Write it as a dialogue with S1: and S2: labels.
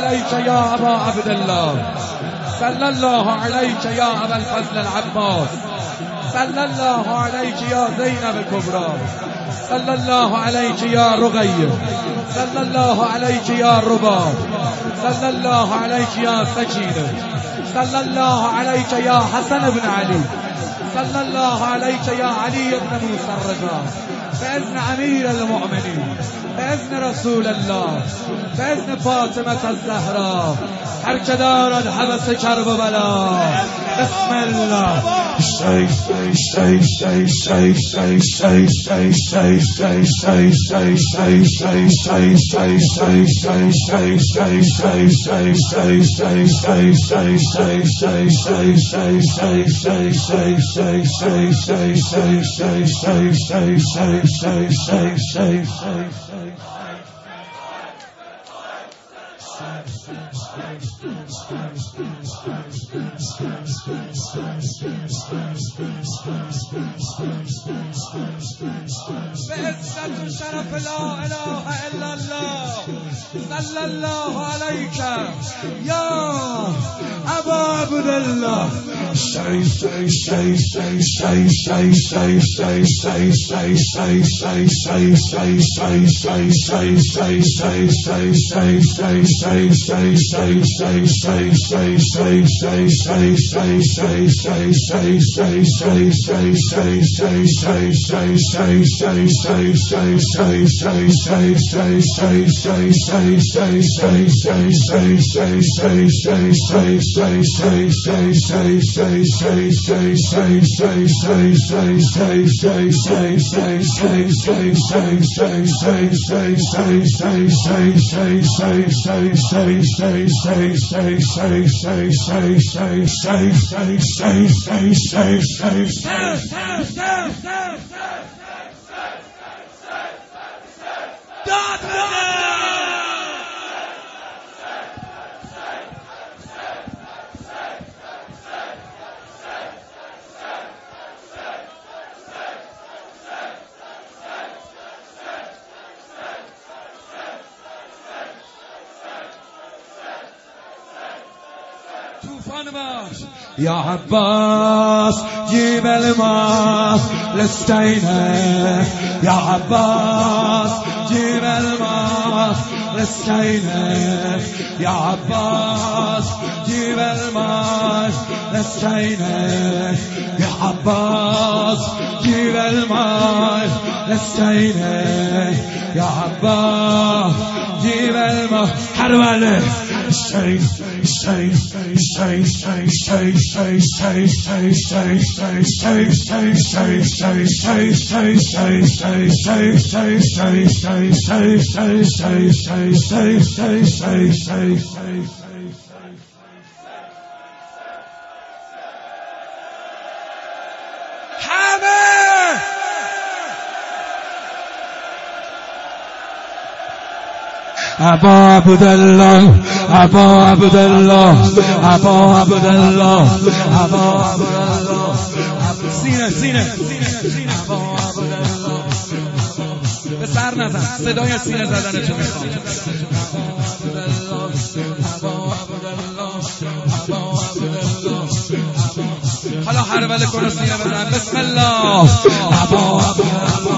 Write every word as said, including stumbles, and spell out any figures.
S1: عليك يا أبا عبد الله، صلى الله عليك يا أبا الفضل العباس، صلى الله عليك يا زينب الكبرى، صلى الله عليك يا رقية، صلى الله عليك يا رباب، صلى الله عليك يا سكينة، صلى الله عليك يا حسن بن علي، صلى الله عليك يا علي بن موسى الرضا، بإذن أمير المؤمنين، بإذن رسول الله، بإذن فاطمة الزهراء، هر که دارد حبس کرب و بلا. بسم الله. بعزة شرف لا إله إلا الله، صلى الله عليك يا أبا عبد الله. يا عباس جيب الماء للسكينة، يا عباس جيب الماء للسكينة، يا عباس جيب الماء للسكينة، يا عباس جيب الماء للسكينة، يا عباس جيب الماء حرمله. أبا عبد الله، أبا عبد الله، أبا عبد الله، أبا عبد الله، سینه سینه أبا عبد الله. به سر نزن، صدای سینه زدن چه میخوام. حالا هر وله کنه سینه بزن. بسم الله. أبا عبد الله